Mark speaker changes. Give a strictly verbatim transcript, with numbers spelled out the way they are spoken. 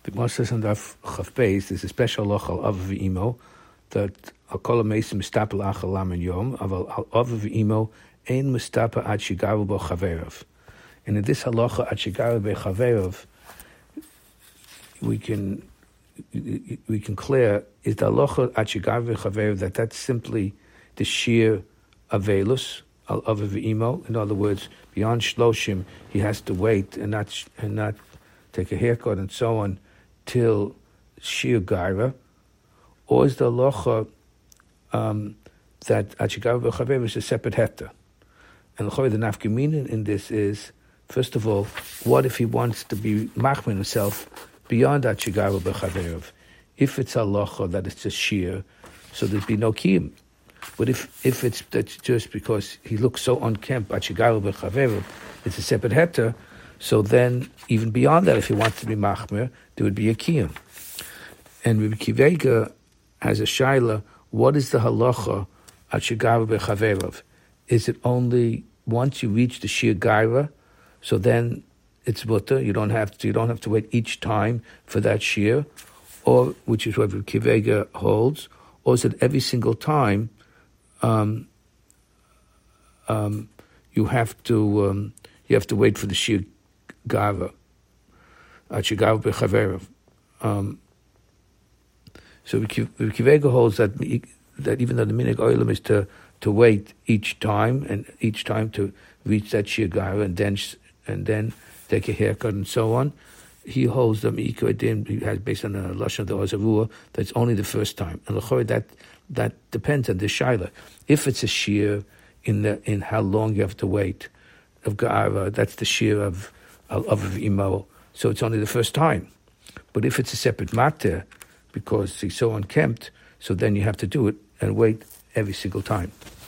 Speaker 1: The Gemara says on Daf Chaf Beis, there's a special halacha al av v'imo that al kol ha'mesim mistapa la'achal lam and yom, aval al av v'imo ein mistapa ad shigaru bo chaverav. And in this halacha ad shigaru bo chaverav, we can we can clear is the halacha ad shigaru bo chaverav that that's simply the sheer avelus al av v'imo. In other words, beyond shloshim, he has to wait and not and not take a haircut and so on till Shir Gaira, or is the halacha um, that Achigava B'Chavev is a separate heta? And the nafkamina in this is, first of all, what if he wants to be machmin himself beyond Achigava B'Chavev? If it's halacha that it's a Shir, so there'd be no kiyum. But if if it's that's just because he looks so unkempt, Achigava B'Chavev, it's a separate heta. So then, even beyond that, if he wants to be machmer, there would be a kiyum. And Rabbi Kivega has a shaila, what is the halacha at shigara bechaverov? Is it only once you reach the shir gaira, so then it's mutter, you don't have to, you don't have to wait each time for that shir, or, which is what Rabbi Kivega holds, or is it every single time um, um, you have to, um, you have to wait for the shir Gava, Achigava B'Chaverev. Um So Kivega holds that that even though the minig oilam is to to wait each time and each time to reach that shir Gava and then and then take a haircut and so on, he holds them ikodim. He has based on the lashon of the Ozavua that's only the first time, and l'chorei that that depends on the shaila. If it's a shir in the in how long you have to wait of Gava, that's the shir of of imo, so it's only the first time. But if it's a separate matter, because he's so unkempt, so then you have to do it and wait every single time.